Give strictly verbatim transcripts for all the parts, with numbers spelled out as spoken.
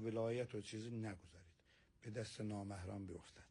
ولایت و چیزی نگذارید به دست نامحرم بیفتد.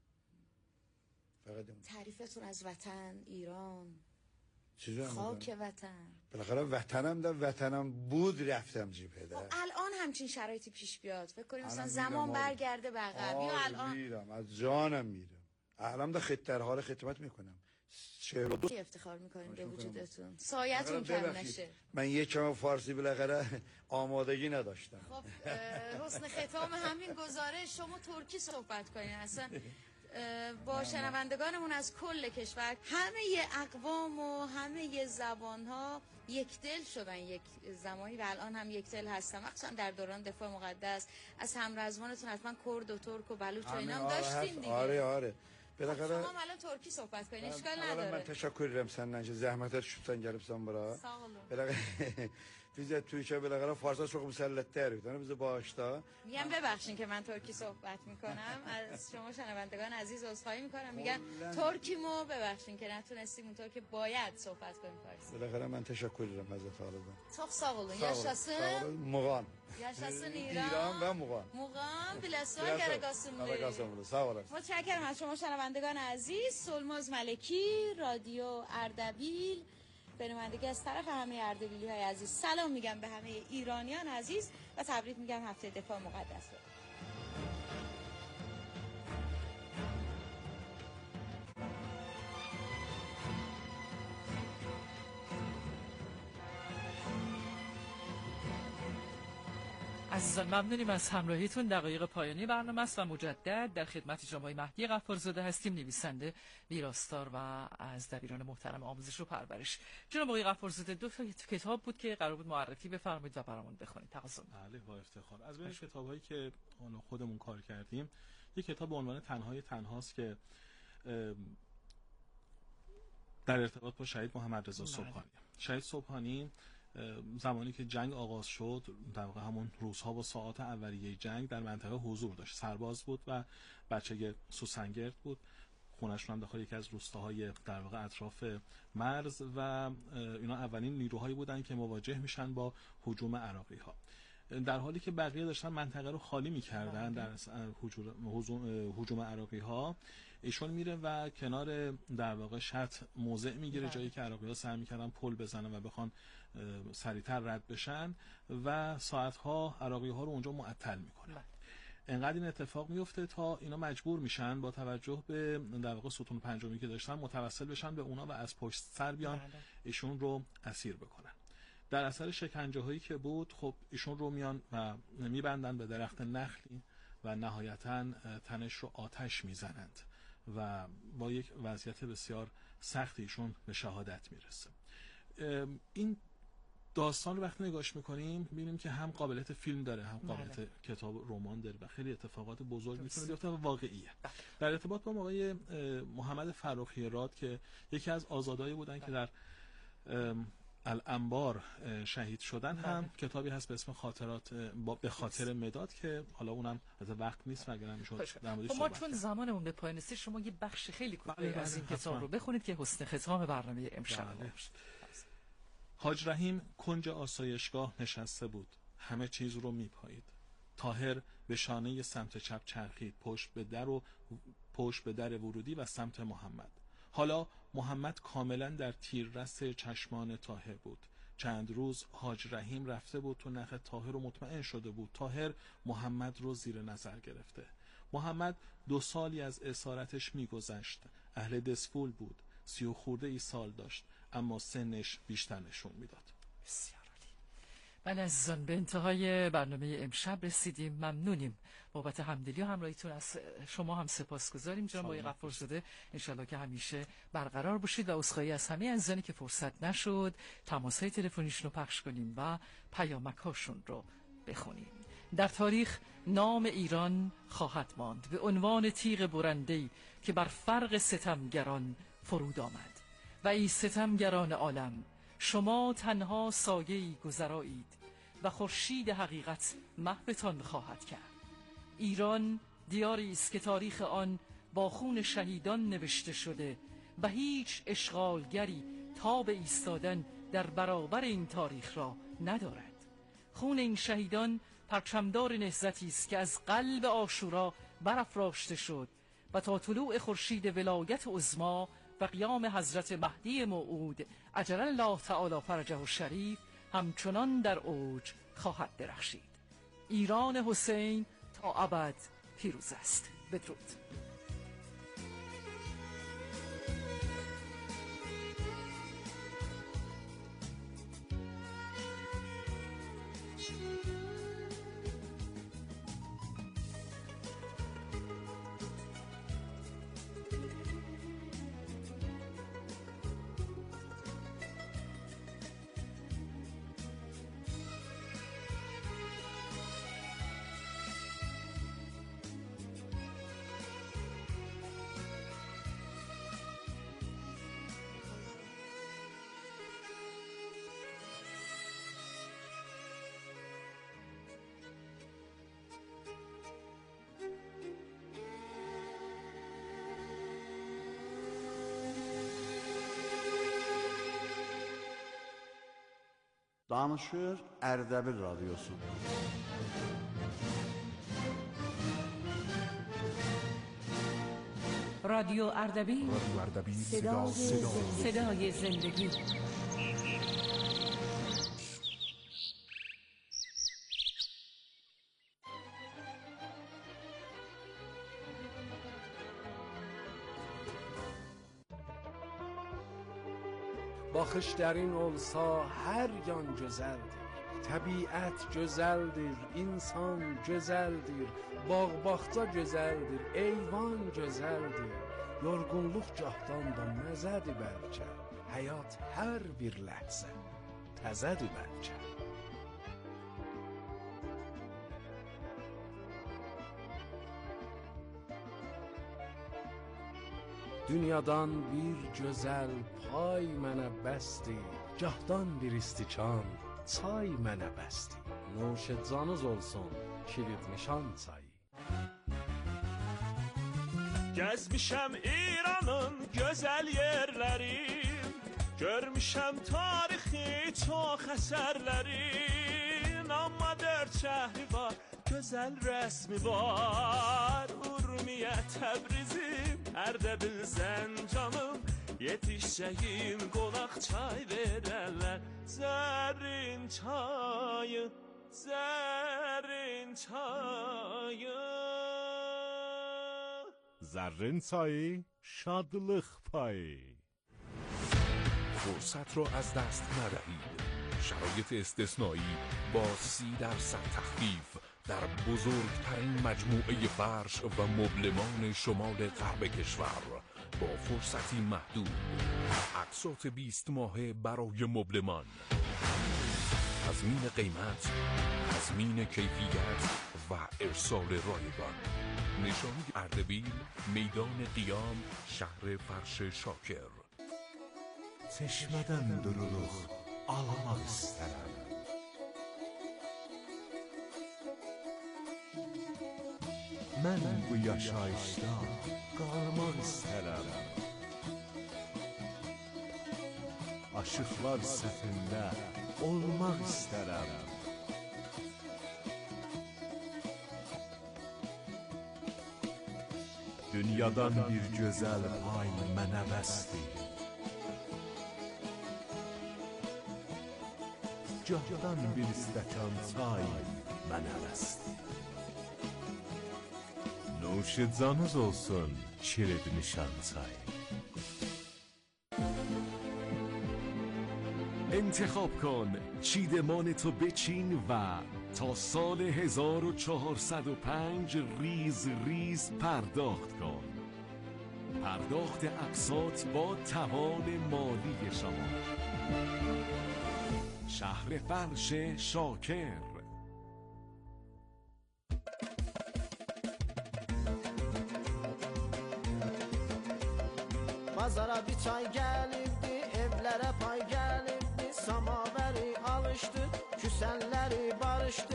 فقط تعریفتون از وطن، ایران، چیزی خاک وطن. بالاخره وطنم ده، وطنم بود رفتم جیبه ده. الان همچین شرایطی پیش بیاد فکر کنیم مثلا زمان برگرده به عقب یا الان میرم از جانم میرم الان ده خط در حال خدمت میکنم. شعر و چی افتخار میکنیم به وجودتون؟ سایتون کم نشه. من یکم فارسی بالاخره آمادگی نداشتم. خب حسن ختام همین گزارش شما ترکی صحبت کنین. اصلا با شنوندگانمون از کل کشور همه اقوام و همه زبان ها یک دل شدن یک زمانی و الان هم یک دل هستن، مخصوصا در دوران دفاع مقدس. از همرزمانتون حتما کرد و ترک و بلوچ و اینا هم داشتین دیگه. آره آره بالاخره شما هم الان ترکی صحبت کنین اشکال نداره. من تشکر ederim senden ki zahmet etmişsin gelipsen buraya. Sağ olun. بالاخره bize Türkçe بالاخره فارسی çok مسلط‌تر بود. bize bağışla. میگم ببخشید که من ترکی صحبت میکنم. از شما شنوندگان عزیز عذرخواهی میکنم. میگن ترکیمو ببخشید که نتونستیم اونطور که باید صحبت کنیم فارسی. بالاخره من تشکر ederim Hazret Ağalı'dan. Çok sağ olun. Yaşasın. Muğan. Yaşasın İran. İran ve Muğan. Muğan Biləsuvar Qaraqasımlı. Qaraqasımlı. Sağ olasın. متشکرم از شما شنوندگان عزیز. سلماز ملکی، رادیو اردبیل. به نمایندگی از طرف همه اردبیلی های عزیز سلام میگم به همه ایرانیان عزیز و تبریک میگم هفته دفاع مقدس رو. عزیزان ممنونیم از همراهیتون. دقایق پایانی برنامه است و مجدد در خدمت جناب مهدی غفارزاده هستیم، نویسنده، ویراستار و از دبیران محترم آموزش و پرورش. جناب آقای غفارزاده دو تا کتاب بود که قرار بود معرفی بفرمایید و برامون بخونید. تقاضا. بله با افتخار. از بین کتاب‌هایی که خودمون کار کردیم یک کتاب به عنوان تنهای تنهاست که در ارتباط با شهید محمد رضا صبحانی. شهید صبحانی زمانی که جنگ آغاز شد در واقع همون روزها و ساعات اولیه جنگ در منطقه حضور داشت. سرباز بود و بچه سوسنگرد بود. خونش هم داخل یکی از روستاهای در واقع اطراف مرز و اینا اولین نیروهایی بودن که مواجه میشن با هجوم عراقی ها. در حالی که بقیه داشتن منطقه رو خالی می‌کردن در هجوم عراقی ها، ایشون میره و کنار در واقع شط موضع میگیره، جایی که عراقی ها سعی می‌کردن پل بزنن و بخوان سریعتر رد بشن و ساعت‌ها عراقی ها رو اونجا معطل میکنه. انقدر این اتفاق میفته تا اینا مجبور میشن با توجه به در واقع ستون پنجمی که داشتن متوسل بشن به اونا و از پشت سر بیان ایشون رو اسیر بکنن. در اثر شکنجه هایی که بود خب ایشون رو میان و میبندن به درخت نخلی و نهایتاً تنش رو آتش میزنند و با یک وضعیت بسیار سخت ایشون به شهادت میرسه. این داستان رو وقتی نگاش میکنیم میبینیم که هم قابلیت فیلم داره، هم قابلیت بله. کتاب رمان داره و خیلی اتفاقات بزرگ میتونه بیفته و واقعیه. در ارتباط با آقای محمد فرخی راد که یکی از آزادایی بودن که در الانبار شهید شدن هم بله. کتابی هست به اسم خاطرات به خاطر مداد که حالا اونم از وقت نیست و اگر نمیشد در موردش ما چون زمانمون به پایان رسید شما یه بخش خیلی کوتاهی از این کتاب رو بخونید که حسن ختام برنامه امشب بله. حاج رحیم کنج آسایشگاه نشسته بود. همه چیز رو میپایید. طاهر به شانه سمت چپ چرخید، پشت به در و پشت به در ورودی و سمت محمد. حالا محمد کاملا در تیررس چشمان طاهر بود. چند روز حاج رحیم رفته بود تو نخ طاهر و مطمئن شده بود طاهر محمد رو زیر نظر گرفته. محمد دو سالی از اسارتش میگذشت. اهل دسفول بود. سی و خورده ای سال داشت اما سنش بیشتر نشون میداد. بسیار بله عزیزان به انتهای برنامه امشب رسیدیم. ممنونیم بابت همدلی و همراهیتون. از شما هم سپاسگزاریم جناب آقای غفارزاده. انشالله که همیشه برقرار باشید و عذرخواهی از همه عزیزانی که فرصت نشد تماس‌های تلفنیشون رو پخش کنیم و پیامک‌هاشون رو بخونیم. در تاریخ نام ایران خواهد ماند به عنوان تیغ برنده‌ای که بر فرق ستمگران فرود آمد و ای ستمگران عالم شما تنها سایه‌ای گذرایید و خورشید حقیقت محوتان خواهد کرد. ایران دیاری است که تاریخ آن با خون شهیدان نوشته شده و هیچ اشغالگری تاب ایستادن در برابر این تاریخ را ندارد. خون این شهیدان پرچمدار نهضتی است که از قلب عاشورا برافراشته شد و تا طلوع خورشید ولایت عظما و قیام حضرت مهدی موعود عجل الله تعالی فرجه الشریف همچنان در اوج خواهد درخشید. ایران حسین تا ابد پیروز است. بدرود. Danışır Erdebil Radyosu. رادیو اردبیل، رادیو اردبیل، صدا صدا صدای زندگی. Baxışların olsa hər yan gözəldir. Təbiət gözəldir, insan gözəldir. Bağ-bağça gözəldir, eyvan gözəldir. Yorğunluq gahdan da məzədir bəlkə. Həyat hər bir ləhzə təzədir bəlkə. Dünyadan bir gözəl pay mənə bəsdir. Gahdan bir istikan çay mənə bəsdir. Noş canınız olsun kilit nişan çayı. Gəzmişəm İranın gözəl yerləri, görmüşəm tarixi çox əsərlərin, amma dörd şəhri var, gözəl rəsmi var. Urmiyə Təbrizim, Ərdəbil Zəncanım, yetişəcəyim qonaq çay verərlər. Zərrin çayı, zərrin çayı. زرین سایی شادلخ پایی. فرصت را از دست ندهید. شرایط استثنایی با سی درصد تخفیف در بزرگترین مجموعه فرش و مبلمان شمال غرب کشور با فرصتی محدود. اقساط بیست ماهه برای مبلمان. تضمین قیمت، تضمین کیفیت و ارسال رایگان. نشانی اردبیل، میدان قیام، شهر فرش شاکر. چشمدن duruluq alamaq istərəm. Mən bu yaşayışda qalmaq istərəm. Aşıqlar səfində olmaq istərəm. Dünyadan bir gözəl pay mənə bəsdir. Gahdan bir stəkan çay mənə bəsdir. نوش canınız olsun şirin nişan çay. انتخاب کن چیدمان تو بچین و تا سال هزار و چهارصد و پنج ریز ریز پرداخت کن. پرداخت اقساط با توان مالی شما. شهر فرش شاکر. Bazara bir çay gəlibdi, evlərə pay gəlibdi, samabəri alışdı, küsənləri barışdı.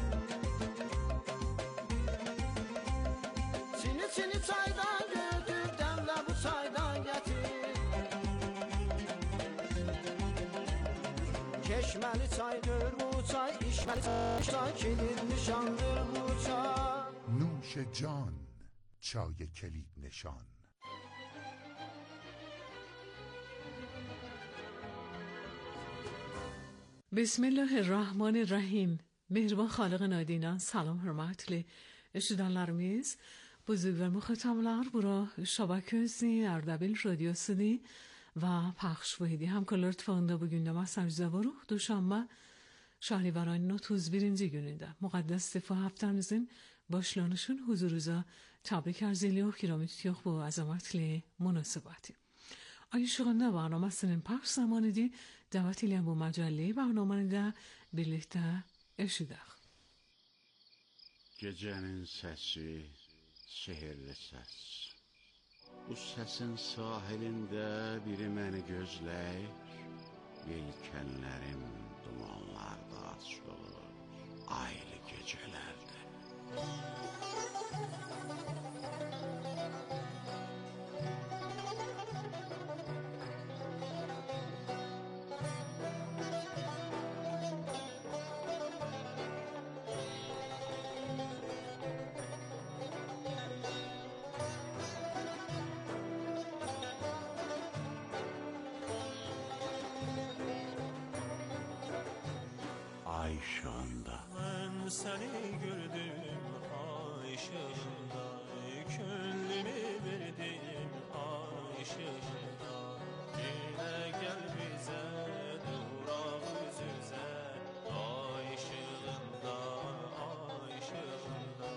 Çini çini çaydan götür, dəmlə bu çaydan gətir. Keşməli çaydır bu çay, iş ولی تا کلید نشانdır bu çay. نوش جان، چای کلید نشان. بسم الله الرحمن الرحیم. Mehriban Xaliq Nadinan, salam hörmətli eşidənlərimiz. Bu züvər müxətablar bura şəbəkəsi Ərdəbil radiosudur və پخش edici همکارlar tıfağında bugün de masajda varıq. Duşanba şahrivar ayının otuz birinci günündə müqəddəs istifa haftamızın başlanışın huzuruza təbrik arz edirik. Kirami tutuyoruz bu azamatli münasibəti. Ayşığında برنامه‌sinin pəxş zamanıdır. Dəvət edirəm bu məcəlləyi برنامəni də birlikdə eşidək. Gecenin sesi, sehirli ses. Bu sesin sahilinde biri beni gözleyir. Yelkenlerim dumanlarda açılır, aylı gecelerde. Ay ışığında. Ben seni gördüm ay ışığında, gönlümü verdim ay ışığında. Yine gel bize durak yüz yüze, ay ışığında ay ışığında.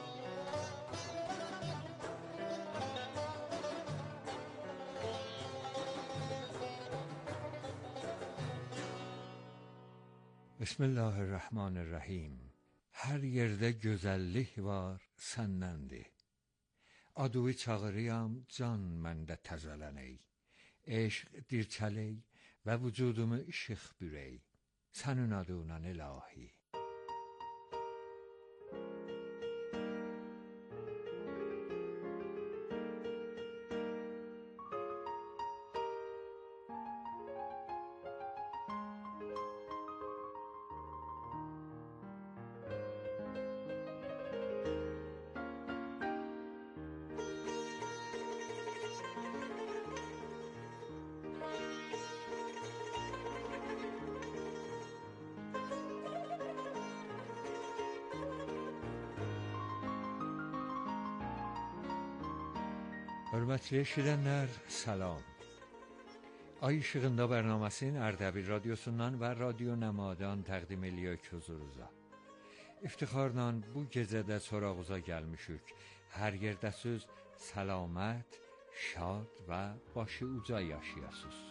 Bismillahirrahmanirrahim. Hər yerdə gözəllik var, səndəndir. Aduvi çağırıyam, can məndə təzələnək. Eşq dirçələk və vücudumu işıq bürək. Sənin adından ilahi. Hörmətli eşidənlər, salam. Ay işığında bərnaməsinin Ərdəbil radiosundan və Radio Nəmadan təqdim edirik huzurunuza. İftiharla bu gecədə sorağuza gəlmişik. Hər yerdə söz səlamət, şad və başı uca yaşayasınız.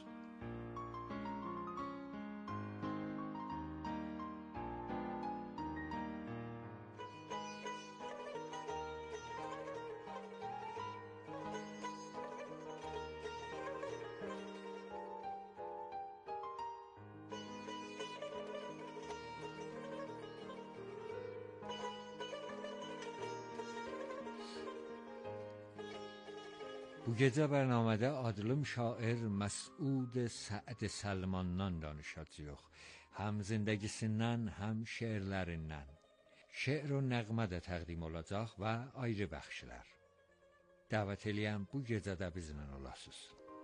Bu gecə bərnamədə adlım şair Məsud Səd Səlmandan danışacağıq. Həm zindagisindən, həm şeirlərindən. Şeir və nəğmə də təqdim olacaq və ayrı bəxşlər. Dəvət eləyəm bu gecədə bizimlə olasınız.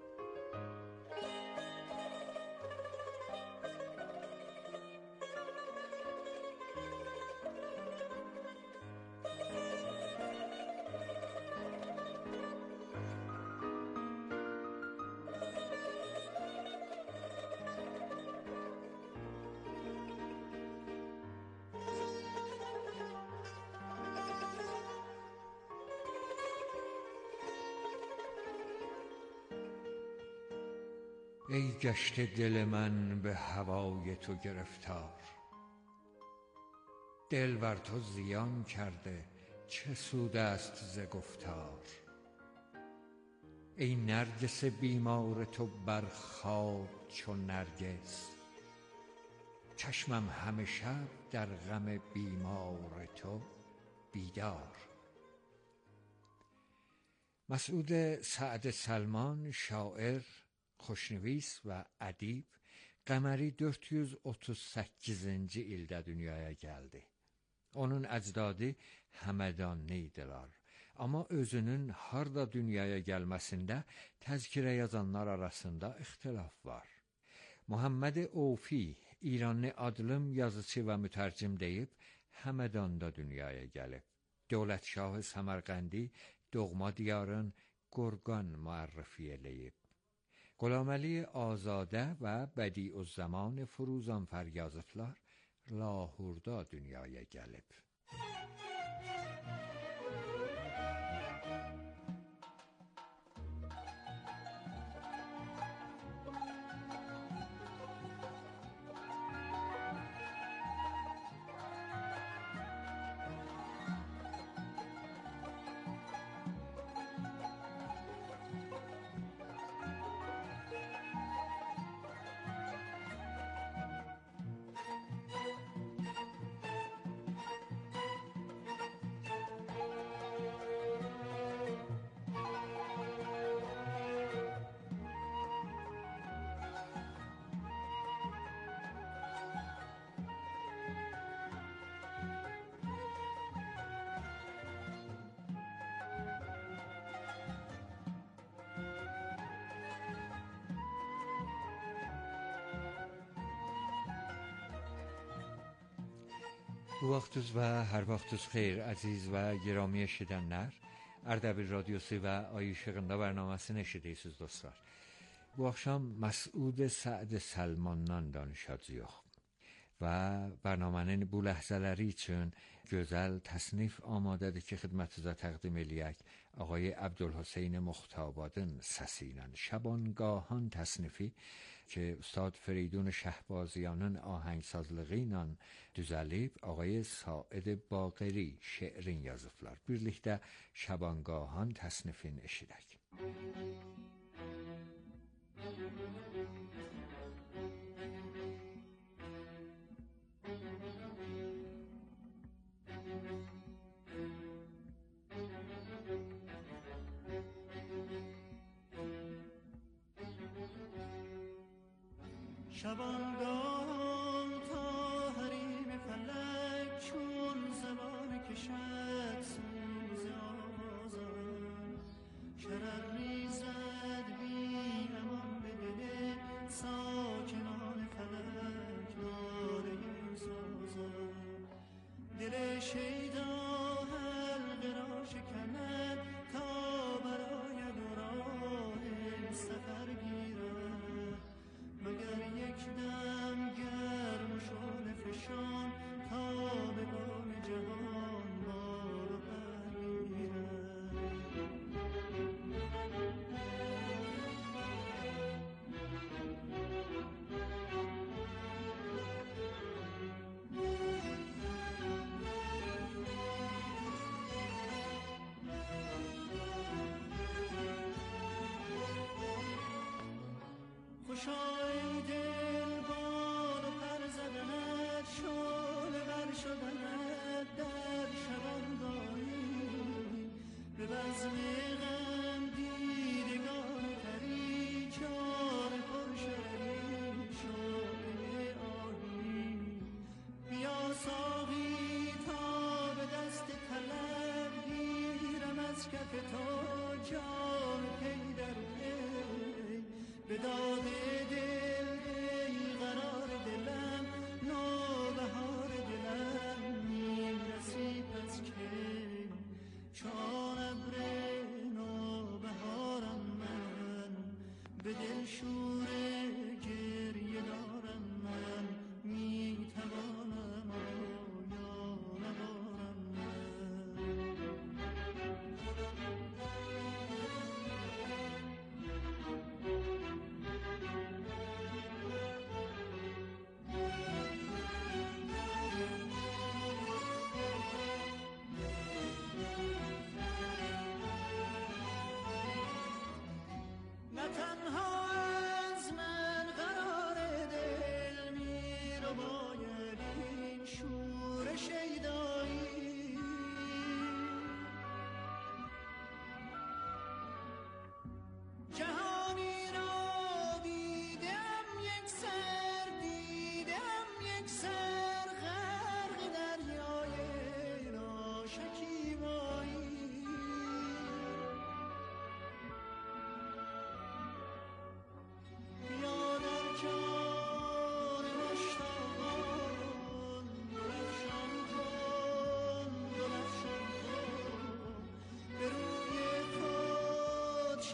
ای گشته دل من به هوای تو گرفتار، دل بر تو زیان کرده چه سود است ز گفتار. ای نرگس بیمار تو بر خواب چو نرگس، چشمم همه شب در غم بیمار تو بیدار. مسعود سعد سلمان، شاعر، خوشنویس و ادیب Qəməri dörd yüz otuz səkkizinci ildə dünyaya gəldi. Onun əcdadı Həmədanlı idilər. Amma özünün harda dünyaya gəlməsində təzkirə yazanlar arasında ixtilaf var. Muhammed Ofi, İranlı adlım yazıcı və mütərcim deyib, Həmədanda dünyaya gəlib. Dövlətşahı Səmərqəndi doğma diyarın Qorqan müərrifi eləyib. Qulaməli Azadə və Bədiüzzaman Firuzanfər yazıblar, Lahorda dünyaya gəlib. Bu vaxtınız və hər vaxtınız xeyir əziz və giraمی eşidənlər. Ərdəbil Radyosu və Ay İşığında bərnaməsini eşidirsiniz dostlar. Bu axşam Məsud Səd Səlmandan danışacağıq və bərnamənin bu ləhzələri üçün gözəl təsnif amadədir ki, xidmətinizə təqdim eləyək. Ağay Əbdülhüseyn Muxtabadın səsi ilə Şabangahان təsnifi که استاد فریدون شهبازیانın آهنگسازlığı ilə düzəlib, ağay Said Baqeri şeirin yazıblar. Birlikdə Şabangahان təsnifini eşidək. شبانگاه تا حریم فلک چون زبان کشد سوز آزان شرر ریزد بی امان به دل ساکنان فلک ناله سازان دل شیدا حلقه را شکند تا براید و راه سفر گیرد مگر یک دم گرم و شعله فشان تا به بام جهان ما رو خوشای دل بال و پر زدنت شعله بر شدنت در شبانگاهی به بزم غم دیدگان پری چار پرشری شعله آهی بیا ساقی تا به دست طلب گیرم از کف تو جام پی در پی به داد دل ای قرار دلم نوبهار دلم میرسی پس که چون ابر نوبهارم من به دل شور گریه دارم من میتوانم آیا ندارم من نه تنها از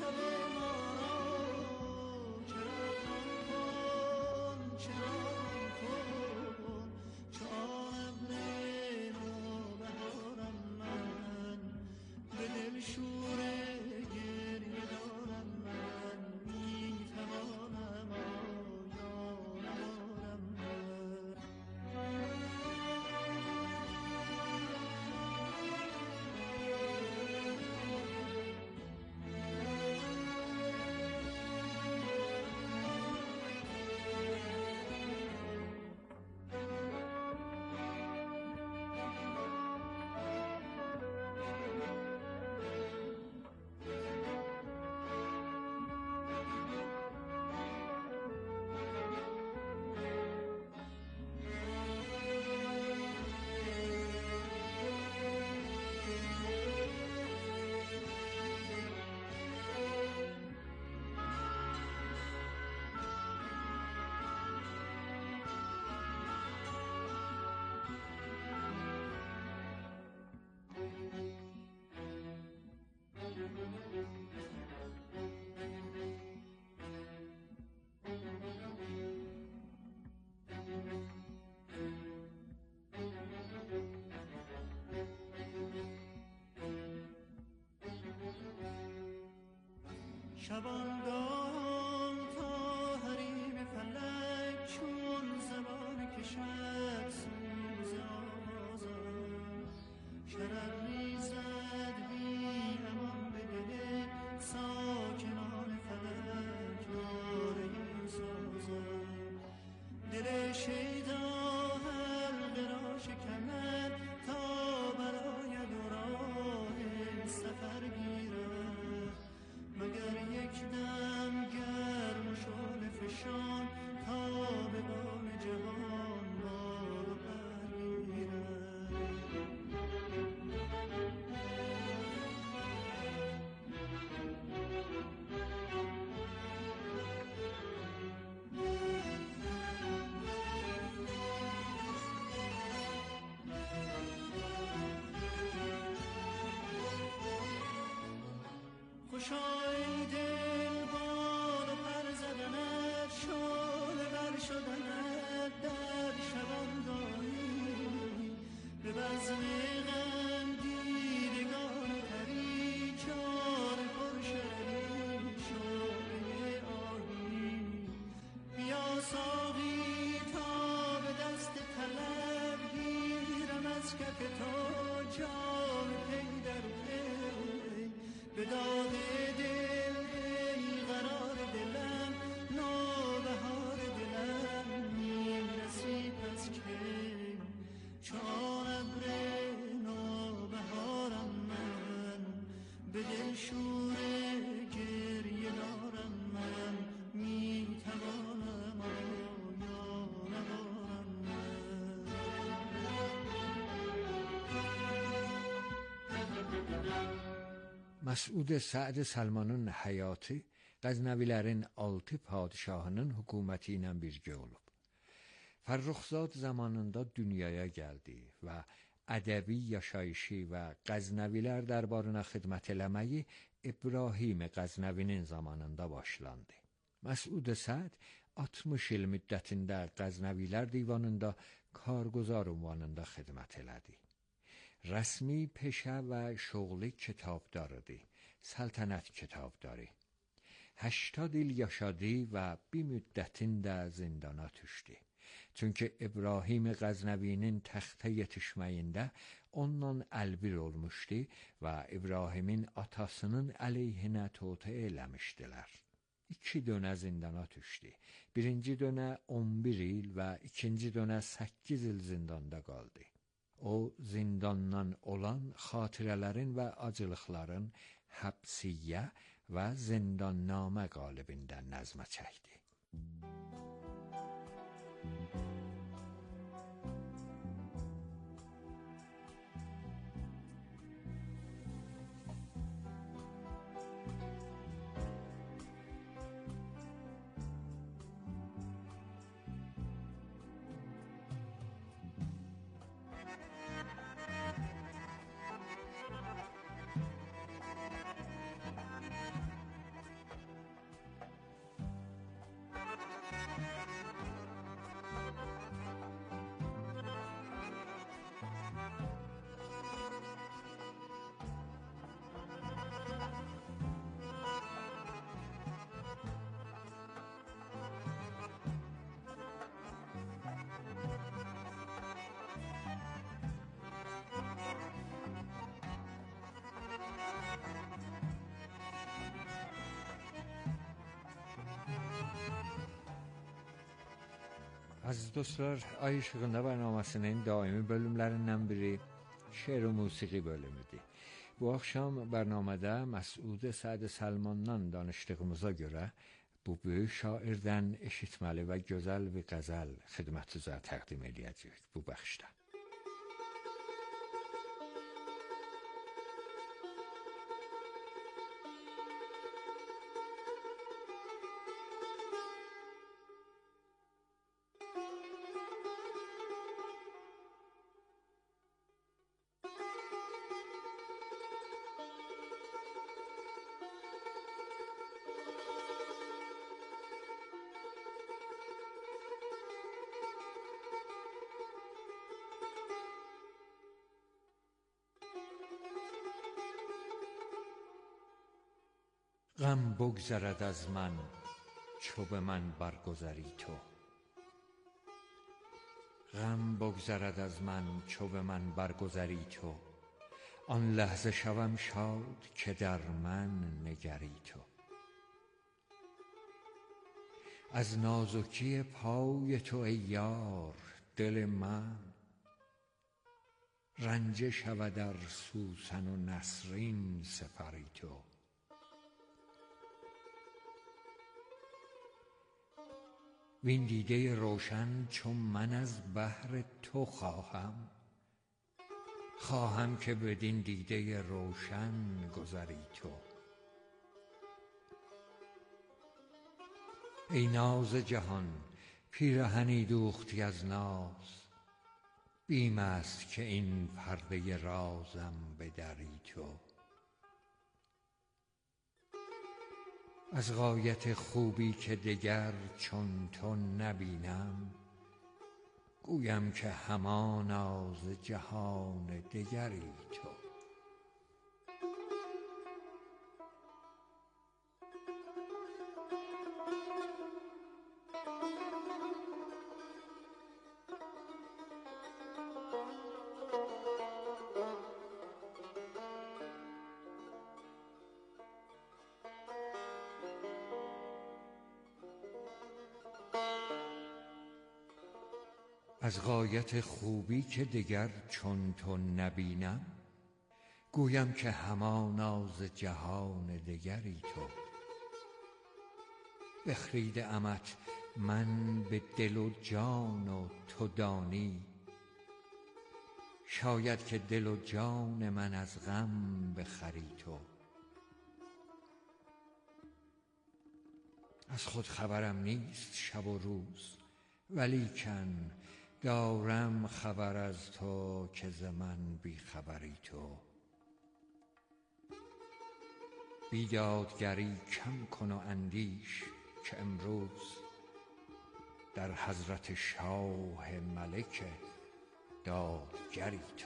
شب ما را چراغان کن چراغان کن چون ابر نوبهارم من به دل شور گریه دارم من میتوانم آیا ندارم شبانگاه تا حریم فلک چون زبان کشد سوز آوازم شرر ریزد بی امان به دل ساکنان فلک ناله سازم دل شیدا حلقه را شکند تا برآید و راه سفر گیرد مگر یک دم گرم و شعله فشان تا به بام جهان بار و برگیرد خوشای دل بال و پر زدنت شعله ور شدنت در شبانگاهی به بزم غم دیدگان پری جان پرشری شعله آهی بیا ساقی تا به دست طلب گیرم از کف تو جام پی در پی به داد دل ای قرار دلم نوبهار دلم میرسی پس کی چون ابر نوبهارم من به دل شور گریه دارم من میتوانم آیا ندارم من Məsud Səd Salmanın həyatı Qəznəvilərin altı padişahının hökuməti ilə birgə olub. Fərruxzad zamanında dünyaya gəldi və ədəbi yaşayışı və Qəznəvilər dərbarına xidmət eləməyi İbrahim Qəznəvinin zamanında başlandı. Məsud Səd altmış il müddətində Qəznəvilər divanında karguzar ünvanında xidmət elədi. رسمی پیشه و شغلی کتابداری سلطنت کتابداری هشتاد il yaşadı و bir müddətin də zindana düşdü. Çünki İbrahim Qəznəvinin təxtə yetişməyində ondan əlbir olmuşdu və İbrahimin atasının əleyhinə totə eləmişdilər. İki dönə zindana düşdü. Birinci dönə on bir il və ikinci dönə səkkiz il zindanda qaldı. O zindandan olan xatirələrin və acılıqların həbsiyyə və zindannamə qalibindən nəzmə çəkdi. Aziz dostlar, Ay İşığında bərnamasının daimi bölümlərindən biri şeir və musiqi bölümüdür. Bu axşam bərnamədə Məsud Səd Salmandan danışdığımıza görə bu böyük şairdən eşitməli və gözəl bir qəzəl xidmətinizə təqdim edəcəyik bu bəxşdə. غم بگذرد از من چو به من برگذری تو غم بگذرد از من چو به من برگذری تو آن لحظه شوم شاد که در من نگری تو از نازکی پای تو ای یار دل من رنجه شود در سوسن و نسرین سپری تو وین دیده روشن چون من از بهر تو خواهم خواهم که بدین دیده روشن گذری تو ای ناز جهان پیرهنی دوختی از ناز بیم است که این پرده رازم بدری تو از غایت خوبی که دگر چون تو نبینم گویم که همانا ز جهان دگری تو از غایت خوبی که دگر چون تو نبینم گویم که همانا ز جهان دگری تو بخریده امت من به دل و جان و تو دانی شاید که دل و جان من از غم بخری تو از خود خبرم نیست شب و روز ولیکن دارم خبر از تو که ز من بی خبری تو بیدادگری کم کن و اندیش که امروز در حضرت شاه ملک دادگری تو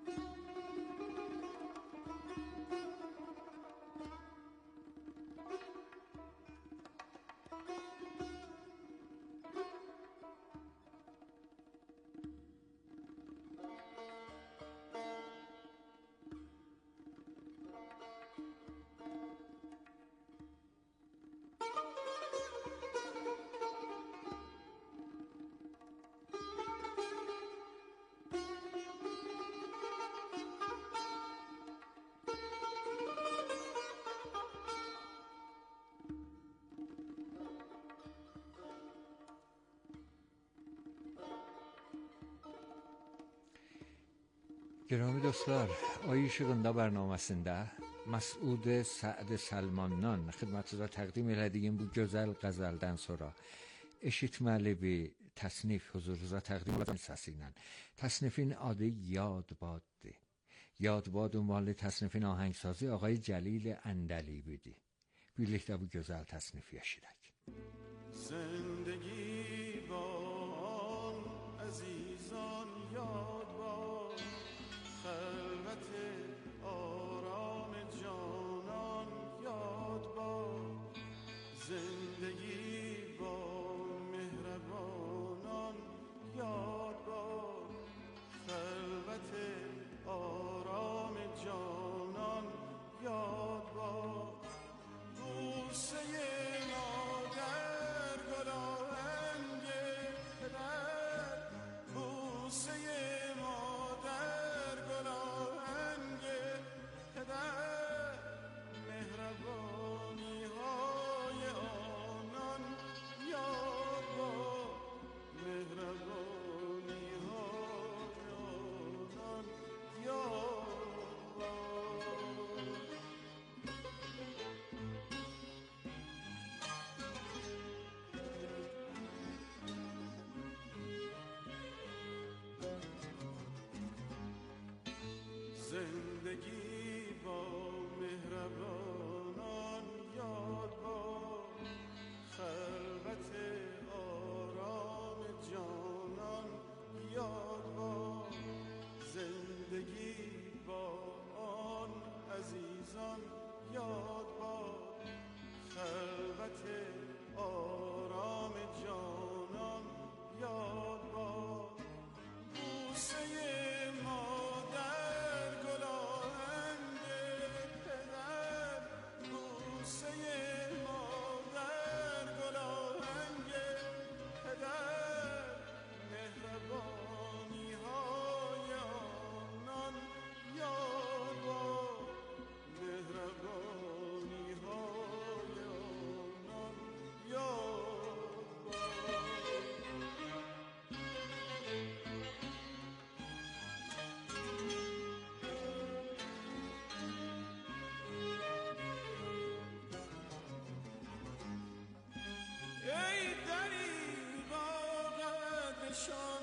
Gürami dostlar, Ay İşığında bərnamasında Məsud Səd Salmandan xidmətinizə təqdim elədiyim bu gözəl qəzəldən sonra eşitməli bir təsnif huzurunuza təqdim olacağım səsi ilə. Təsnifin adı Yadbaddır. Yadbad ünvanlı təsnifin ahəngsazı Ağay Cəlil Əndəlibidir. Birlikdə bu gözəl təsnifi eşidək. زندگی با آن عزیزان یاد باد خلوت آرام جانان یاد باد زندگی با مهربانان یاد باد خلوت آرام جانان یاد باد بوسه مادر گلارنگ پدر جان یاد باد خلوت آرام جانان یاد باد بوسه مادر گل آهنگ پدر بوسه مادر گل آهنگ پدر مهربانی های آنان یاد باد مهربانی های آنان یاد باد ای دریغا قدرشان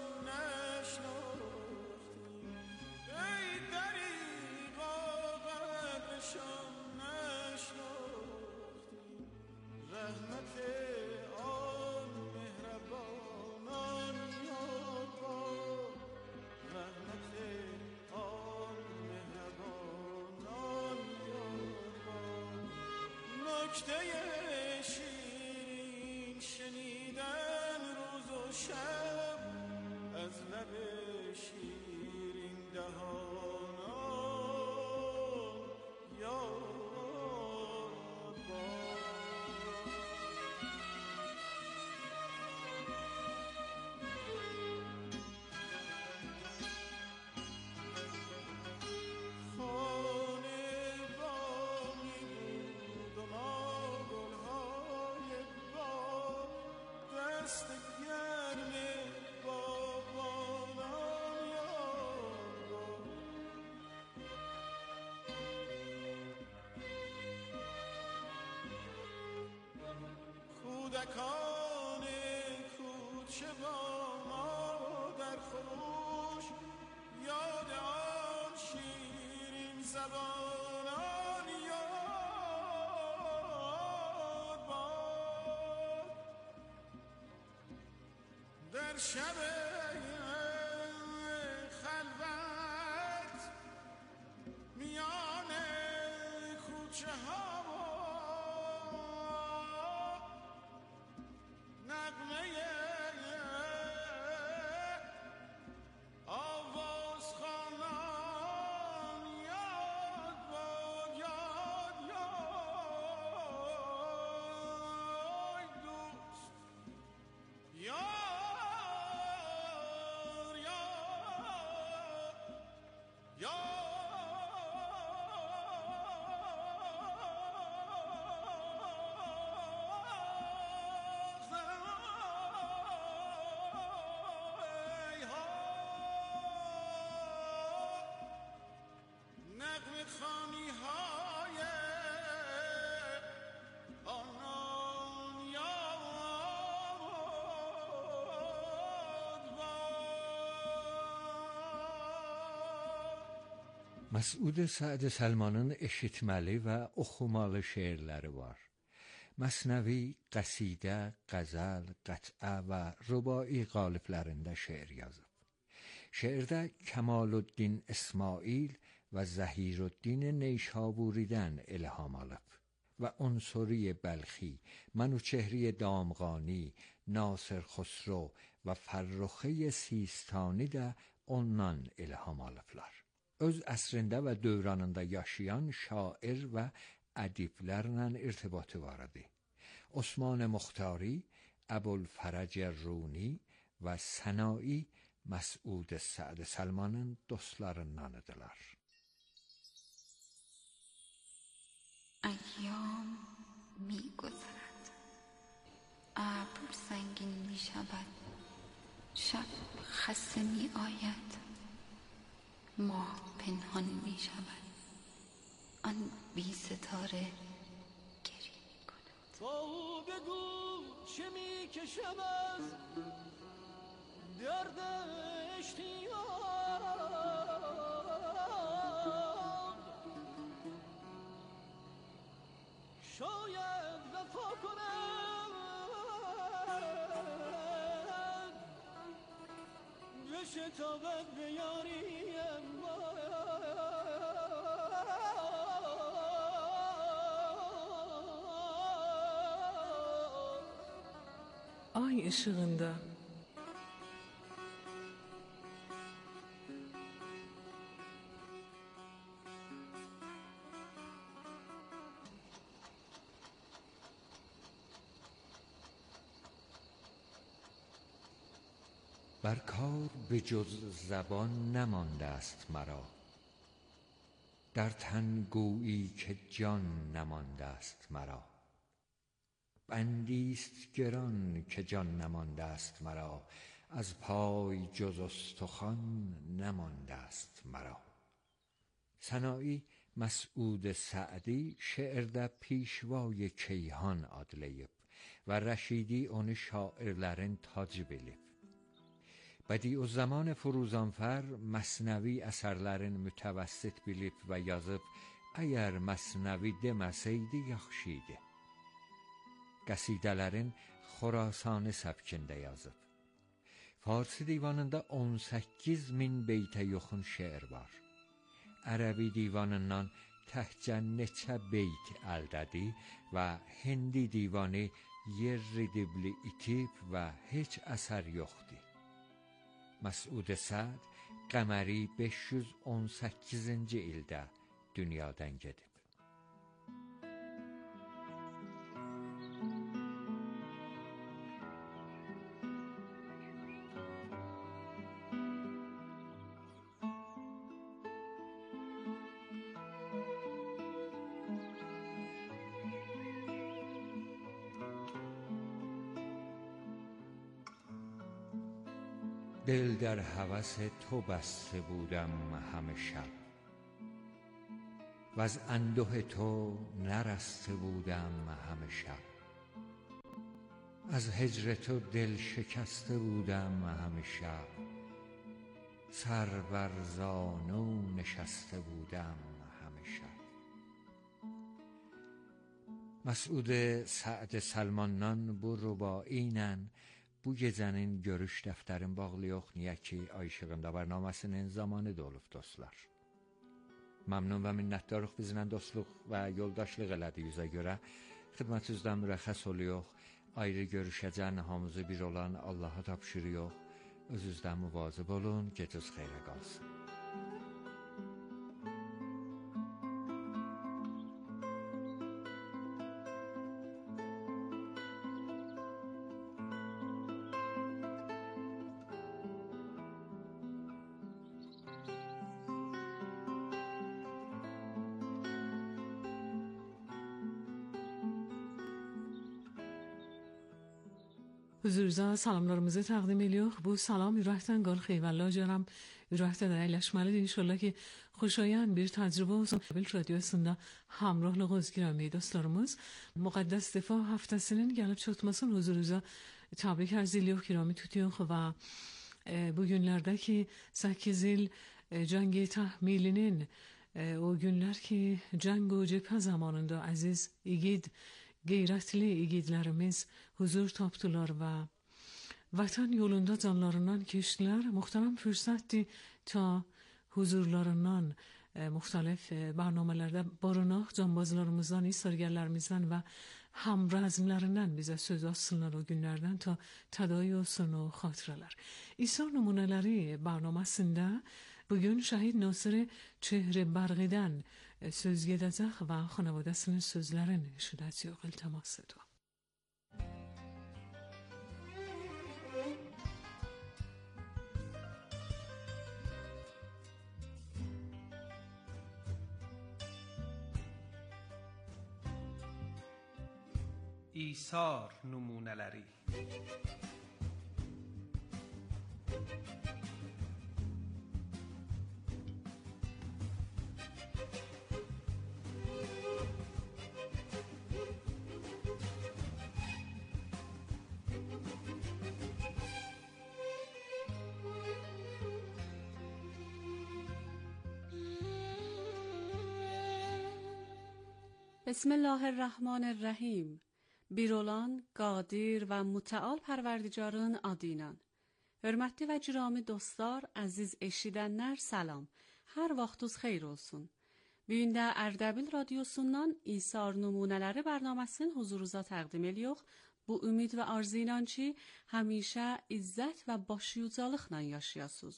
نشناختیم ای دریغا قدرشان نشناختیم رحمت آن مهربانان یاد باد رحمت آن مهربانان یاد باد نکته شیرین شنیدن روز و شب از لب شیرین دهانان یاد باد خانه باغی بود و ما گلهای باغ دست گرم باغبانان یاد باد کودکان کوچه با مادر خروش یاد آن شیرین زبانان یاد باد در شب خلوت میان کوچه ها نغمه آواز خوانان یاد باد یاد یاد دوست یار یار یار نغمه خوانی های آنان یاد باد. Məsud Səd Səlmanın eşitməli və oxumalı şeirləri var. Məsnəvi, qəsidə, qəzəl, qət'ə və rübai qaliblərində şeir yazıb. Şeirdə Kəmaluddin İsmail və Zəhirüddin Neysaburidən ilham alıb və Unsuri Bəlxi, Mənüçehri Damğani, Nasir Xusro və Fərruxi Sistani də ondan ilham alıblar. Öz əsrində və dövranında yaşayan şair və ədiblərlə irtibatı var idi. Osman Muxtari, Əbulfərəc Runi və Sənai Məsud Səd Səlmanın dostlarından idilər. ایام می گذرد ابر سنگین می شود شب خسته می آید ماه پنهان می شود آن بی ستاره گریه می کند تو بگو چه می کشم از درد اشتیاق شاید وفا کنم به شتابت به یاریم ay ışığında. بر کار به جز زبان نمانده است مرا، در تن گویی که جان نمانده است مرا. بندیست گران که جان نمانده است مرا، از پای جز استخوان نمانده است مرا. سنایی مسعود سعدی şeir de پیشوای کیهان adlayıb və Rəşidi onu şairlərin tacı bilib. Bədii-ü-Zaman Firuzanfər Məsnəvi əsərlərin mütəvəssit bilib və yazıb, əgər Məsnəvi deməsəydi yaxşı idi. Qəsidələrin Xorasani səbkində yazıb. Farsi divanında on səkkiz min beytə yoxun şeir var. Ərəbi divanından təhcə neçə beyt əldədi və Hindi divanı yerri dibli itib və heç əsər yoxdur. Məsud Səd qəməri beş yüz on səkkizinci ildə dünyadan gedib. دل در هوس تو بسته بودم همه شب، و از انده تو نرسته بودم همه شب. از هجر تو دل شکسته بودم همه شب، سر بر زانو نشسته بودم همه شب. Məsud Səd Salmandan bu rübai ilə bu gecənin görüş dəftərin bağlayıq. Niyə ki, Ay İşığında bərnaməsinin zamanı da olub dostlar. Məmnun və minnətdarıq bizlə dostluq və yoldaşlıq elədiyinizə görə. Xidmətinizdən mürəxxəs oluyor. Ayrı görüşəcən hamımızı bir olan Allaha tapşırıyor. Özünüzdən müvazib olun. Gecəniz xeyrə qalsın. Huzurunuzda salamlarımızı təqdim ediyor. Bu salam ürəkdən qalx eyvallah canım. Ürəkdən əyləşməlidir. İnşallah ki خوشایند bir təcrübə olsun. Bil radyosunda hamrohlığınız girəmi dostlarımız. Müqəddəs Difa həftəsinin gəlib çatmasın huzurunuza təbrik arz ediyor kirami tutuyor və bu günlərdəki səkkiz il cəngi təhmilinin o günlər ki cəng o cephe zamanında əziz igid qeyrətli igidlərimiz huzur tapdılar və vətən yolunda canlarından keçdilər. Muhterem fürsətdir ta huzurlarından müxtəlif bərnamələrdə barınaq canbazlarımızdan, istargərlərimizdən və hamrazmlərindən bizə söz açsınlar o günlərdən ta tədayi olsun o xatirələr. İsa nümunələri bərnaməsində bugün şəhid Nasir Çehre Barqidən söz gedəcək və xanavadəsinin sözlərini eşidəcəyik. İltimas edirəm. ایثار نمونه‌لری. بسم الله الرحمن الرحیم. بیرولان، قادیر و متعال پروردگارın adıyla. Hörmətli və cirami dostlar, əziz eşidənlər, salam. Hər vaxtınız xeyir olsun. Bu gün də Ərdəbil radiosundan İsar nümunələri bərnaməsinin huzurunuza təqdim edirik. Bu ümid və arzu ilə ki, həmişə izzət və başyucalıqla yaşayasınız.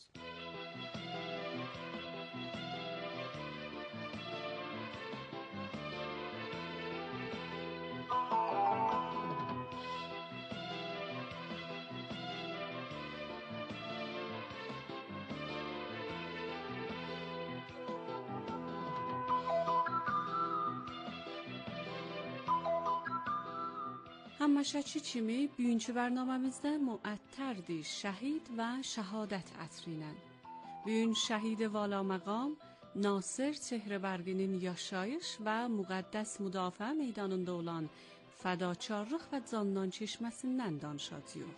Həmişəki kimi bugünkü proqramımızda müəttərdir şəhid və şəhadət ətri ilə. Bugün şəhid vala məqam Nasir Çehreberginin yaşayış və müqəddəs müdafiə meydanında olan fədakarlıq və candan keçməsindən danışacağıq.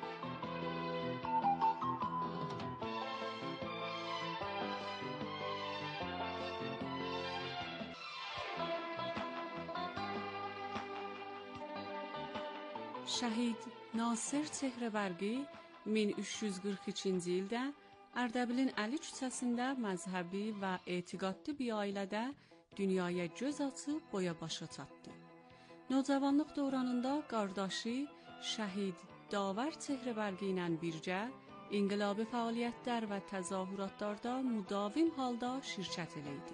Şəhid Nasir Çehrebergi min üç yüz qırx ikinci ildə Ərdəbilin Əli küçəsində məzhəbi və etiqadlı bir ailədə dünyaya göz açıb boya başa çatdı. Nocavanlıq dövründə qardaşı şəhid Davər Çehrebergi ilə birgə inqilabi fəaliyyətlər və təzahüratlarda müdavim halda şirkət eləydi.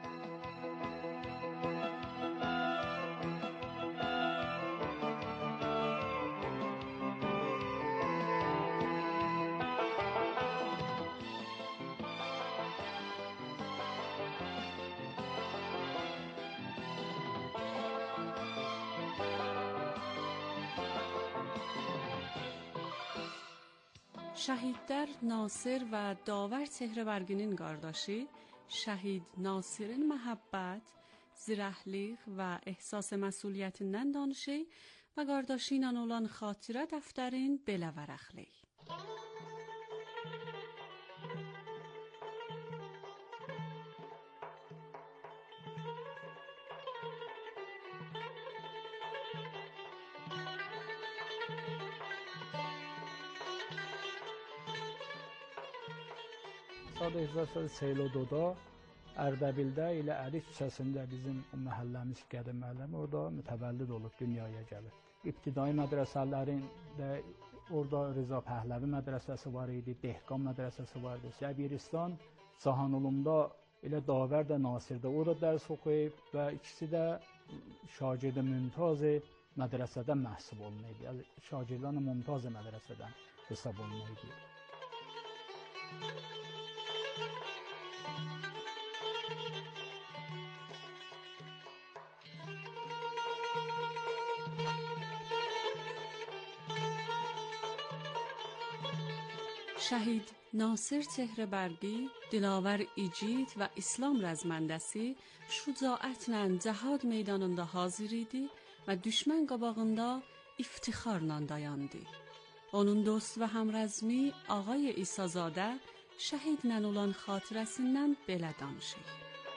Şəhidlər Nasir və Davər Çehreberginin qardaşı şəhid Nasirin məhəbbət, zirəhlik və ehsas məsuliyyətindən danışır və qardaşı ilə olan xatirə dəftərin belə vərəqləyir. Sadə هزار سیصد و چهل و دوda Ərdəbildə ilə Əli küçəsində bizim o məhəlləmiz qədim məhəlləm orada mütəvəllid olub dünyaya gəlir. İbtidai mədrəsələrin də orada Rıza Pəhləvi mədrəsəsi var idi, Dehqan mədrəsəsi var idi. Səbiristan Cahanulumda elə Davər də Nasir də orada dərs oxuyub və ikisi də şagird mümtaz mədrəsədən məhsub olunaydı. Yəni şagirdان mümtaz mədrəsədən hesab olunaydı. Şəhid Nasir Çehrebergi, dilavər igid və İslam rəzməndəsi şücaətlə cəhad meydanında hazır idi və düşmən qabağında iftixarla dayandı. Onun dost və həmrəzmi Ağay İsazadə şəhidlə olan xatirəsindən belə danışır.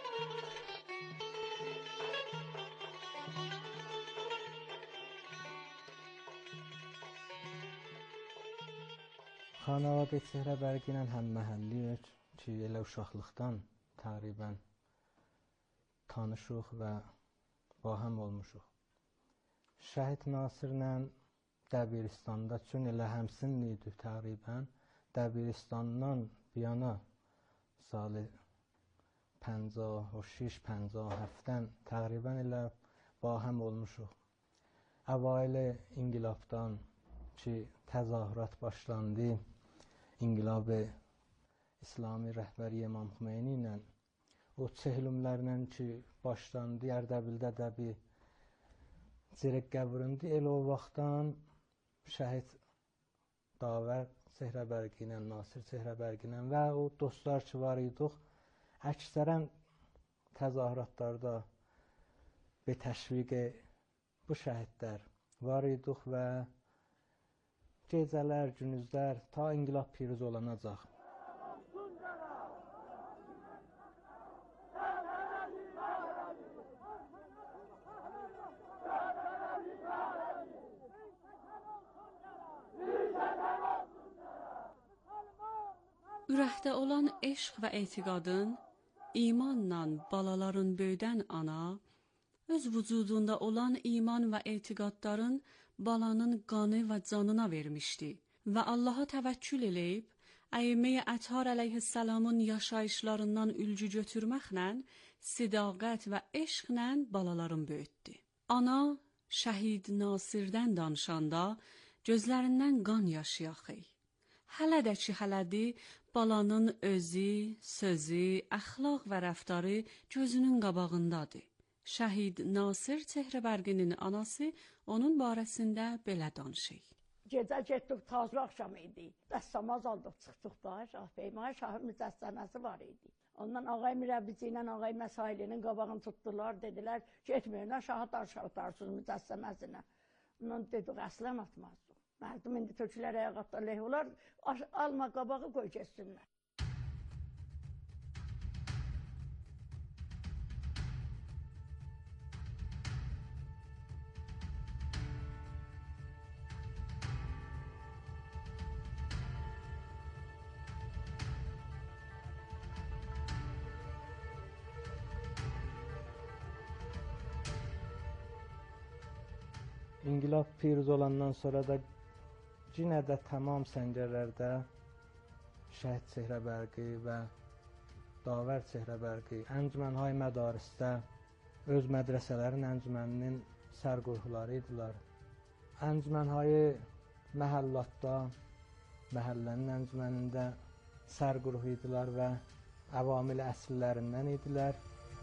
Xanavadə Çehrebergi ilə həm məhəlliyik ki, elə uşaqlıqdan təqribən tanışıq və bahəm olmuşuq. Şəhid Nasirlə Dəbiristanda, çün elə həmsinliydik təqribən, Dəbiristandan bir yana salı پنجاه و شش پنجاه و هفتdən təqribən elə bahəm olmuşuq. Əvailə inqilabdan ki, təzahürat başlandı, İnqilab-ı İslami rəhbəri İmam Xümeyni ilə o çehlümlərlə ki, başlandı, Ərdəbildə də bir cirək qəbrindi, elə o vaxtdan şəhid Davər Çehrebergi ilə, Nasir Çehrebergi ilə və o dostlar ki var idik, əksərən təzahüratlarda və təşviqə bu şəhidlər var idik və gecələr, günüzlər ta inqilab piruz olanacaq. Ürəkdə olan eşq və etiqadın, imanla balaların böyüdən ana, öz vücudunda olan iman və etiqadların balanın qanı və canına vermişdi və Allaha təvəkkül eləyib, Əyyimə Əthar əleyhissalamın yaşayışlarından ülcü götürməklə, sidaqət və eşqlə balaların böyütdü. Ana, şəhid Nasirdən danışanda, gözlərindən qan yaşı yaxır. Hələ də ki, hələdir, balanın özü, sözü, əxlaq və rəftarı gözünün qabağındadır. Şəhid Nasir Çehrəbərqinin anası onun barəsində belə danışır. Gecə getdik, taclı axşam idi. Dəstəmaz aldıq, çıxdıq da, Şahbeyma Şahın mücəssəməsi var idi. Ondan ağay mürəbbici ilə ağay məsailinin qabağını tutdular, dedilər, getməyinlər, Şahı darşaqdarsınız mücəssəməsinə. Ondan dedik, əslən atmazdıq. Mərdum indi tökülər əyə leh olar, alma qabağı qoy geçsinlər. İnqilab piruz olandan sonra da yenə də tamam səngərlərdə Şəhid Çehrəbərqi və Davər Çehrəbərqi əncümənhay mədarisdə öz mədrəsələrin əncüməninin sərqurhuları idilər. Əncümənhayı məhəllatda, məhəllənin əncümənində sərqurhu idilər və əvamil əsillərindən idilər.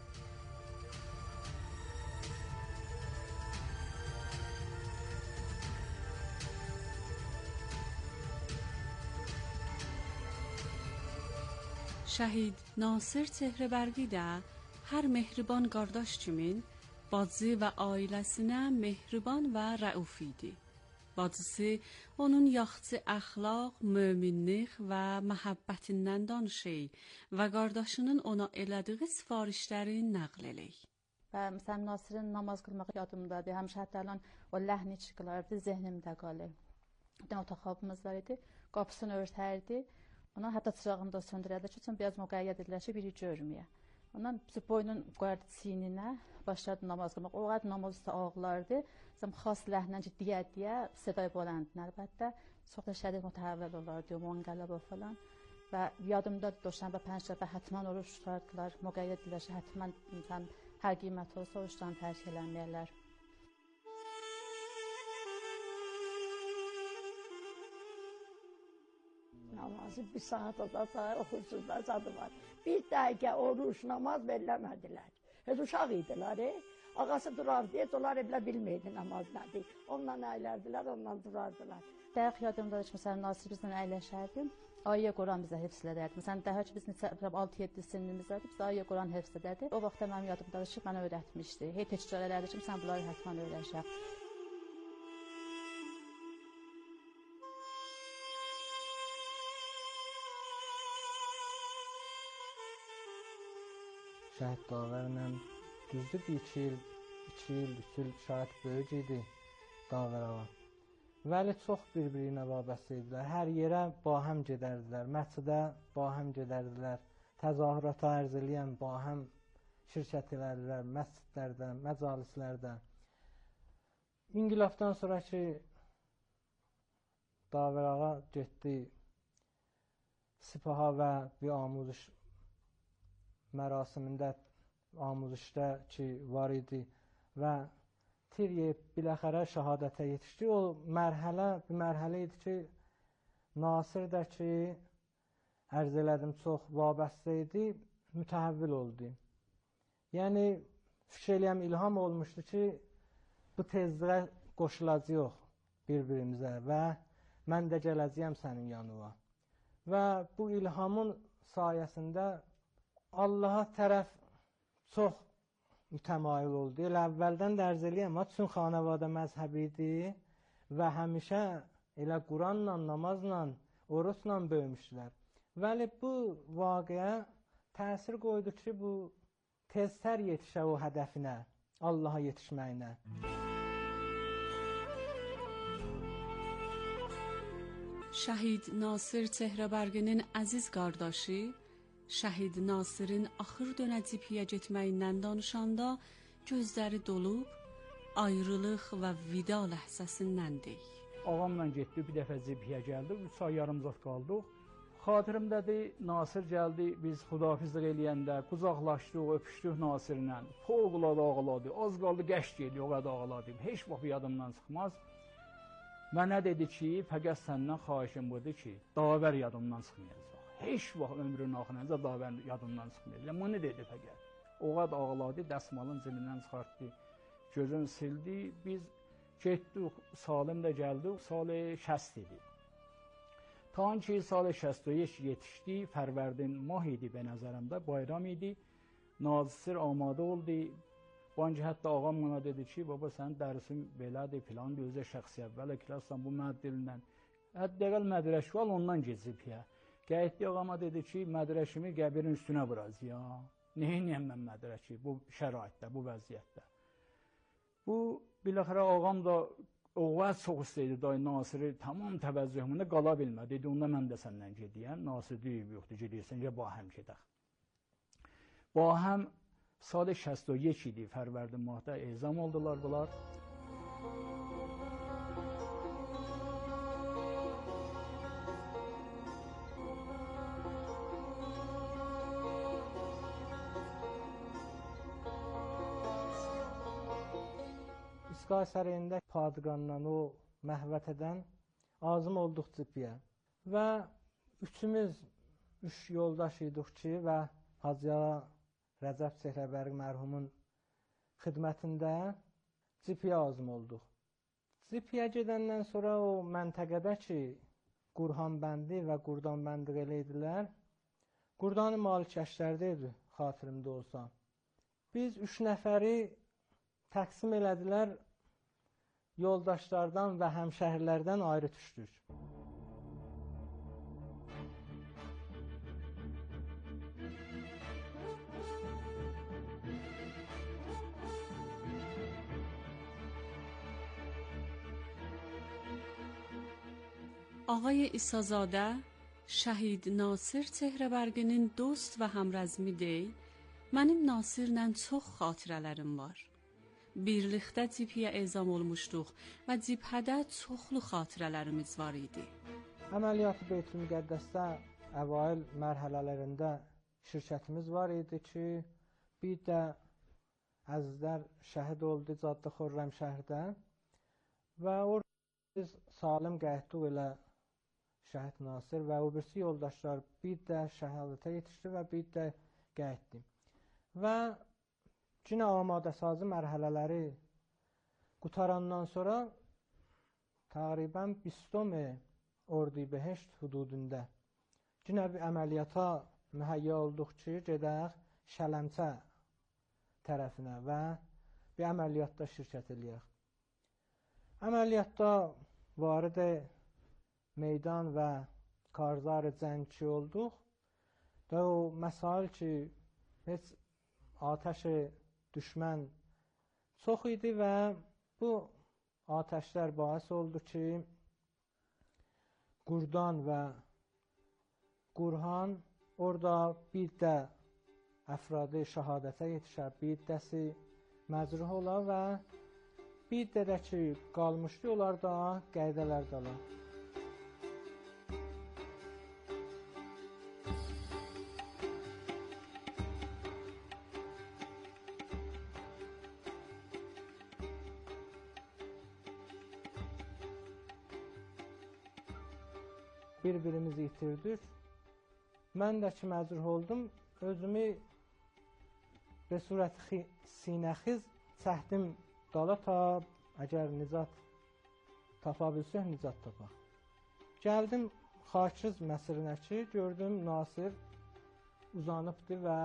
Şəhid Nasir Çehrəbərqi də hər mehriban qardaş kimin bacı və ailəsinə mehriban və rəuf idi. Bacısı onun yaxşı əxlaq, möminlik və məhəbbətindən danışır və qardaşının ona elədiyi sifarişləri nəql eləyir. Və məsələn Nasirin namaz qılmağı yadımdadır. Həmişə hətta o ləhni çıxılardı, zehnimdə qalır. Bir dənə otaqabımız var idi, qapısını örtərdi. Ondan hətta çırağını da söndürərdi ki, üçün biraz müqəyyət edilir ki, biri görməyə. Ondan bizi boynun qoyardı çiyninə, başlardı namaz qılmaq. O qədər namaz üstə ağlardı. Zəm xas ləhndən ki, deyə-deyə sedayı boləndin əlbəttə. Çox da şədid mütəhəvvəl olardı, monqələbə falan. Və yadımda Doşənbə, Pənjşənbə hətmən oruç tutardılar. Müqəyyət edilir ki, hətmən hər qiymət olsa oruçdan tərk eləməyərlər. Namazı bir saat odasa oxursuzlar zadı var. Bir dəqiqə oruç, namaz veriləmədilər. Heç uşaq idilər, e? Ağası durardı, heç onlar elə bilməydi namaz nədir. Ondan əylərdilər, ondan durardılar. Dəqiq yadımdadır ki, məsələn, Nasir bizlə əyləşərdi. Ayyə Quran bizə hifz edərdi. Məsələn, daha ki, biz altı yeddi sinimiz vardı, bizə Ayyə Quran hifz edərdi. O vaxtda mənim yadımdadır ki, mənə öyrətmişdi. Hey təkrar edərdi ki, sən bunları həttən öyrəşək. Şəhid Davərlə düzdür bir iki il, iki il, üç il şahid böyük idi Davər ağa. Vəli çox bir-birinə vabəsə idilər. Hər yerə bahəm gedərdilər, məscidə bahəm gedərdilər, təzahürata ərz eləyən bahəm şirkət edərdilər, məscidlərdə, məcalislərdə. İnqilabdan sonra ki, Davər ağa getdi Sipaha və bir amuzuş mərasimində, amuzuşda ki, var idi və tiriyib biləxərə şəhadətə yetişdi. O mərhələ, bir mərhələ idi ki, Nasir də ki, ərz elədim, çox vabəstə idi, mütəhəvvil oldu. Yəni, fikir eləyəm, ilham olmuşdu ki, bu tezliyə qoşulacaq bir-birimizə və mən də gələcəyəm sənin yanına. Və bu ilhamın sayəsində Allaha tərəf çox mütəmayil oldu. Elə əvvəldən də ərz eləyəm, üçün xanəvadə məzhəbi idi və həmişə elə Quranla, namazla, oruçla böyümüşdülər. Vəli bu vaqiə təsir qoydu ki, bu teztər yetişə o hədəfinə, Allaha yetişməyinə. Şəhid Nasir Çehrəbərqinin əziz qardaşı Şəhid Nasirin axır dönəcibhiyə getməyindən danışanda gözləri dolub, ayrılıq və vida ləhzəsindəndik. Ağamla getdik, bir dəfə Zipiyə gəldik, üç ay yarımzat qaldıq. Xatirimdədir, Nasir gəldi, biz xudafizlik eləyəndə qucaqlaşdıq, öpüşdük Nasirlə. Fövqəladə ağladı, az qaldı qəşq eləyib, o qədər ağladı. Heç vaxt yadımdan çıxmaz. Mənə dedi ki, fəqət səndən xahişim budur ki, davər yadımdan çıxmayacaq. Heç vaxt ömrünün axırınca davər yadımdan çıxmayacaq. Bunu dedi fəqət. O qədər ağladı, dəsmalın cibindən çıxartdı, gözünü sildi. Biz getdik, Salim də gəldik, salı şəst idi. Ta ki, salı şəst və beş yetişdi, Fərvərdin mah idi bə nəzərimdə, bayram idi. Nazir amadə oldu. Bancı hətta ağam bana dedi ki, baba sənin dərsin belədir, filan, gözə şəxsiyyət, bələ kilassan bu məddilindən. Hətta dəqəl mədrəş var, ondan gezib ya. Qəyətli ağama dedi ki, mədrəşimi qəbirin üstünə vuraz ya. Neyiniyəm mən mədrəşi bu şəraitdə, bu vəziyyətdə. Bu, biləxərə ağam da oğaz çox istəydi, dayı Nasiri tamam təvəzzühümündə qala bilmədi. Dedi, onda mən də səndən gediyəm. Nasir deyib, yoxdur, gedirsən, ya bahəm gedək. Bahəm sadə şəst və یک idi, Fərvərdin mahda ezam oldular bunlar. İsqay Sarayında padqandan o məhvət edən azım olduq Zipiyə. Və üçümüz, üç yoldaş idik ki, və Hacıya Rəcəb Çehrəbəri mərhumun xidmətində Zipiyə azım olduq. Zipiyə gedəndən sonra o məntəqədə ki, Qurhanbəndi və Qurdanbəndi elə idilər, Qurdanı malikəşlərdə idi, xatirimdə olsa. Biz üç nəfəri təqsim elədilər, yoldaşlardan və həmşəhərlərdən ayrı düşdük. آقای ایسازاده شهید ناصر Çehrəbərginin dost və həmrəzmi deyil, mənim Nasirlə çox xatirələrim var. Birlikdə Zipiyə ezam olmuşduq və Zipədə çoxlu xatirələrimiz var idi. Əməliyyatı Beytül Müqəddəsdə əvail mərhələlərində şirkətimiz var idi ki, bir də əzizlər şəhid oldu Caddə Xürrəm şəhərdə və orada biz Salim Qəhtu ilə şəhid Nasir və o birisi yoldaşlar bir də şəhadətə yetişdi və bir də qəhətdi. Və Cinə amadəsazı mərhələləri qutarandan sonra təqribən بیستم Ordubeheşt hududunda cinə bir əməliyyata mühəyyə olduq ki, gedək Şələmçə tərəfinə və bir əməliyyatda şirkət eləyək. Əməliyyatda varid meydan və karzar cəngçi olduq və o məsail ki, heç atəş düşmən çox idi və bu atəşlər bahis oldu ki, Qurdan və Qurhan orada bir də əfradı şəhadətə yetişər, bir dəsi məcruh olar və bir də ki, qalmışdı, onlar da qəydələr dalar. Bir-birimizi itirdik. Mən də ki, məcruh oldum, özümü və surəti sinəxiz çəkdim dala ta əgər nicat tapa bilsək, nicat tapaq. Gəldim Xakiz məsirinə ki, gördüm Nasir uzanıbdır və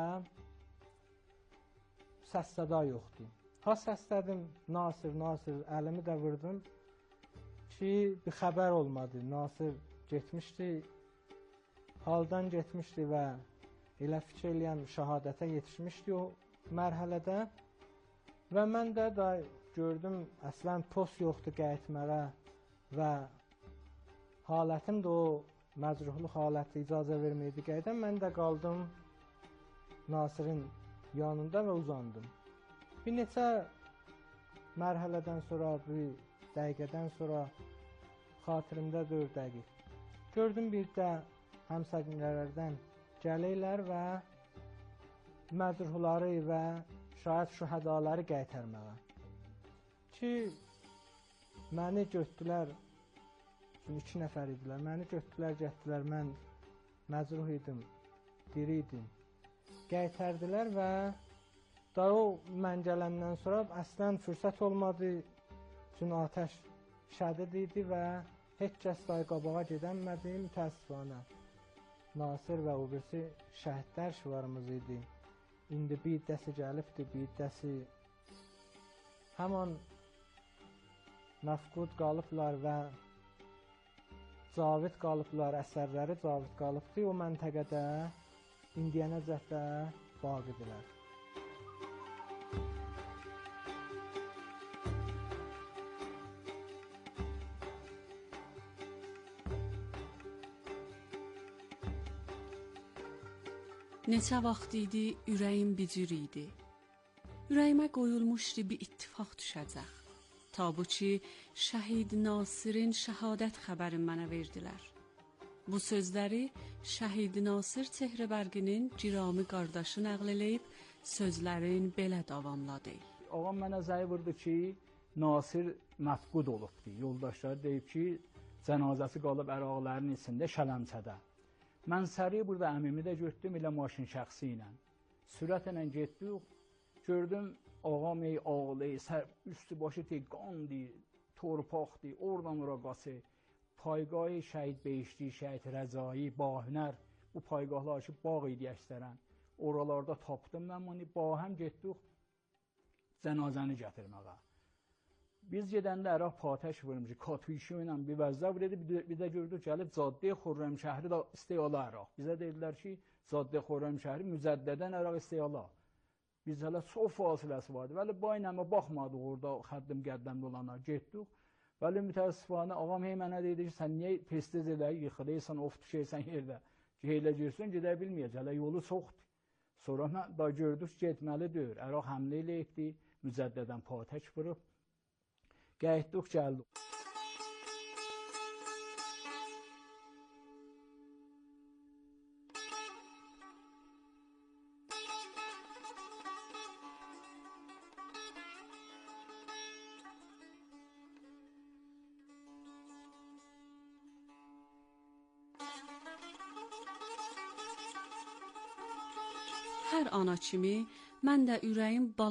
səs-səda yoxdur. Ha səslədim Nasir, Nasir, əlimi də vurdum ki, bir xəbər olmadı. Nasir getmişdi, haldan getmişdi və elə fikir eləyəm şəhadətə yetişmişdi o mərhələdə və mən də da gördüm, əslən post yoxdur qayıtmağa və halətim də o məcruhluq haləti icazə verməydi qayıdan, mən də qaldım Nasirin yanında və uzandım. Bir neçə mərhələdən sonra, bir dəqiqədən sonra xatirimdə dörd dəqiq. Gördüm bir də həmsəkinlərdən gəlirlər və məcruhları və şahid şühədaları qaytarmağa. Ki, məni götdülər, iki nəfər idilər, məni götdülər, getdilər, mən məcruh idim, diri idim. Qaytardilər və da o mən gələndən sonra əslən fürsət olmadı, çünki atəş şədid idi və heç kəs day qabağa gedənmədim, təəssüfanə. Nasir və o birisi şəhidlər şüvarımız idi. İndi bir dəsi gəlibdir, bir dəsi həman məfqud qalıblar və cavid qalıblar, əsərləri cavid qalıbdır. O məntəqədə indiyənəcək də baqidirlər. Neçə vaxt idi, ürəyim bicir idi. Ürəyimə qoyulmuşdu bir ittifaq düşəcək. Ta bu ki, şəhid Nasirin şəhadət xəbərini mənə verdilər. Bu sözləri şəhid Nasir Çehrəbərqinin Cirami qardaşı nəql eləyib, sözlərin belə davamladı. Ağam mənə zəy vurdu ki, Nasir məfqud olubdu. Yoldaşları deyib ki, cənazəsi qalıb əraqların içində Şələmçədə. Mən səri burada əmimi də götdüm ilə maşın şəxsi ilə. Sürətlə getdik, gördüm ağam ey ağlı, üstü başı tey qandı, torpaqdı, oradan ora qası. Paygahı şəhid Beyişli, şəhid Rəzai, Bahünər, bu paygahlar ki, bağ idi əksərən. Oralarda tapdım mən bunu, bahəm getdik cənazəni gətirməyə. Biz gedəndə əraq patəş vurmuş, katuyşu ilə bir vəzdə vurdu, bir də gördük gəlib Caddə Xürrəmşəhri də isteyala əraq. Bizə dedilər ki, Caddə Xürrəmşəhri müzəddədən əraq isteyala. Biz hələ çox fasiləsi vardı. Vəli baynəmə baxmadıq orada xəddim qədləmdə olanlar, getdik. Vəli mütəəssifanə ağam hey mənə dedi ki, sən niyə tez-tez elə yıxılıysan, of düşəysən yerdə ki, heylə girsin, gedə bilməyəcək, hələ yolu çoxdur. Sonra mən da gördük, getməlidir, əraq həmlə eləyibdi, müzəddədən patəş vurub. Qayıtdıq, gəldik. Hər ana kimi mən də ürəyim bala